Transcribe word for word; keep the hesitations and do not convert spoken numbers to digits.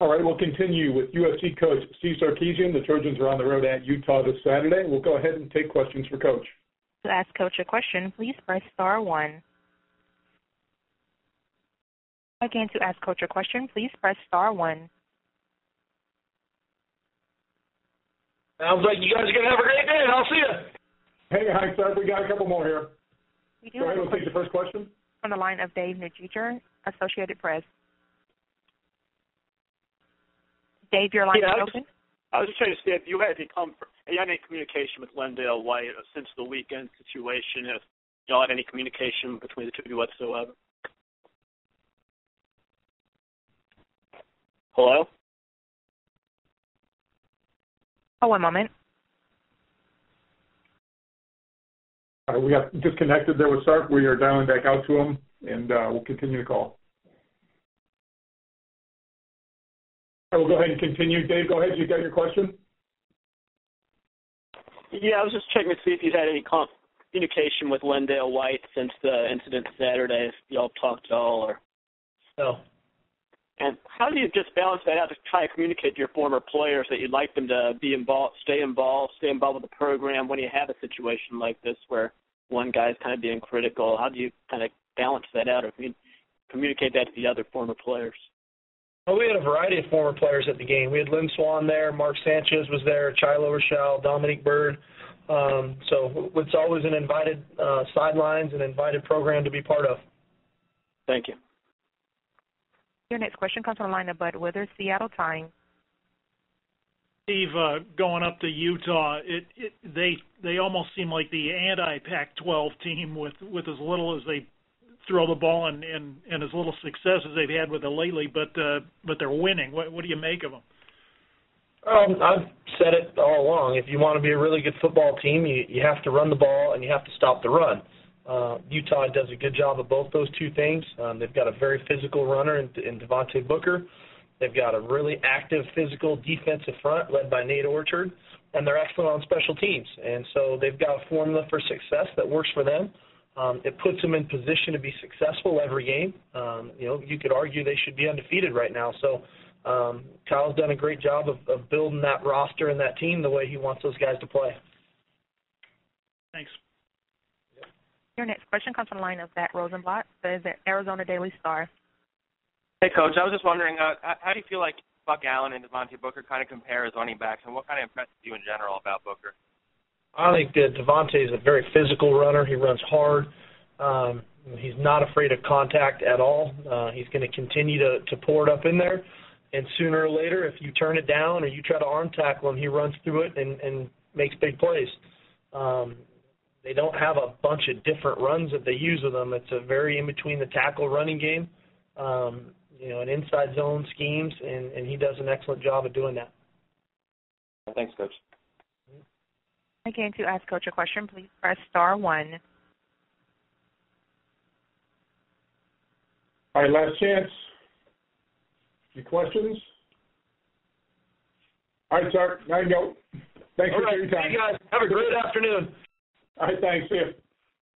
All right, we'll continue with U S C coach Steve Sarkisian. The Trojans are on the road at Utah this Saturday. We'll go ahead and take questions for Coach. To ask Coach a question, please press star one. Again, to ask Coach a question, please press star one. Sounds like you guys are going to have a great day, and I'll see you. Hey, hi, sir. We got a couple more here. We do go ahead, have we'll take the first question. From the line of Dave Nujiger, Associated Press. Dave, your line yeah, is I was, open. I was just trying to see if you had any, com- you had any communication with Lendale White since the weekend situation, if y'all had any communication between the two of you whatsoever. Hello? Oh, one moment. Uh, we got disconnected there with Sark. We are dialing back out to him, and uh, we'll continue the call. I will go ahead and continue. Dave, go ahead. You got your question? Yeah, I was just checking to see if you had any com- communication with Lendale White since the incident Saturday, if y'all talked at all. Or... No. And how do you just balance that out to try to communicate to your former players that you'd like them to be involved, stay involved, stay involved with the program when you have a situation like this where one guy's kind of being critical? How do you kind of balance that out or communicate that to the other former players? Well, we had a variety of former players at the game. We had Lynn Swan there, Mark Sanchez was there, Chilo Rochelle, Dominique Bird. Um, so it's always an invited uh, sidelines, an invited program to be part of. Thank you. Your next question comes from the line of Bud Withers, Seattle Times. Steve, uh, going up to Utah, it, it they they almost seem like the anti-Pac twelve team with, with as little as they throw the ball and, and, and as little success as they've had with it lately, but uh, but they're winning. What, what do you make of them? Um, I've said it all along. If you want to be a really good football team, you, you have to run the ball and you have to stop the run. Uh, Utah does a good job of both those two things. Um, they've got a very physical runner in, in Devontae Booker. They've got a really active, physical defensive front led by Nate Orchard, and they're excellent on special teams. And so they've got a formula for success that works for them. Um, it puts them in position to be successful every game. Um, you know, you could argue they should be undefeated right now. So um, Kyle's done a great job of, of building that roster and that team the way he wants those guys to play. Thanks. Your next question comes from the line of Zach Rosenblatt, the Arizona Daily Star. Hey, Coach, I was just wondering, uh, how do you feel like Buck Allen and Devontae Booker kind of compare as running backs, and what kind of impresses you in general about Booker? I think that Devontae is a very physical runner. He runs hard. Um, he's not afraid of contact at all. Uh, he's going to continue to, to pour it up in there, and sooner or later, if you turn it down or you try to arm tackle him, he runs through it and, and makes big plays. Um, they don't have a bunch of different runs that they use with him. It's a very in-between-the-tackle running game, um, you know, an inside zone schemes, and, and he does an excellent job of doing that. Thanks, Coach. Again, to ask Coach a question, please press star one. All right, last chance. Any questions? All right, Sark, now you go. Thanks All for right, your time. you guys have a great afternoon. All right, thanks. See you.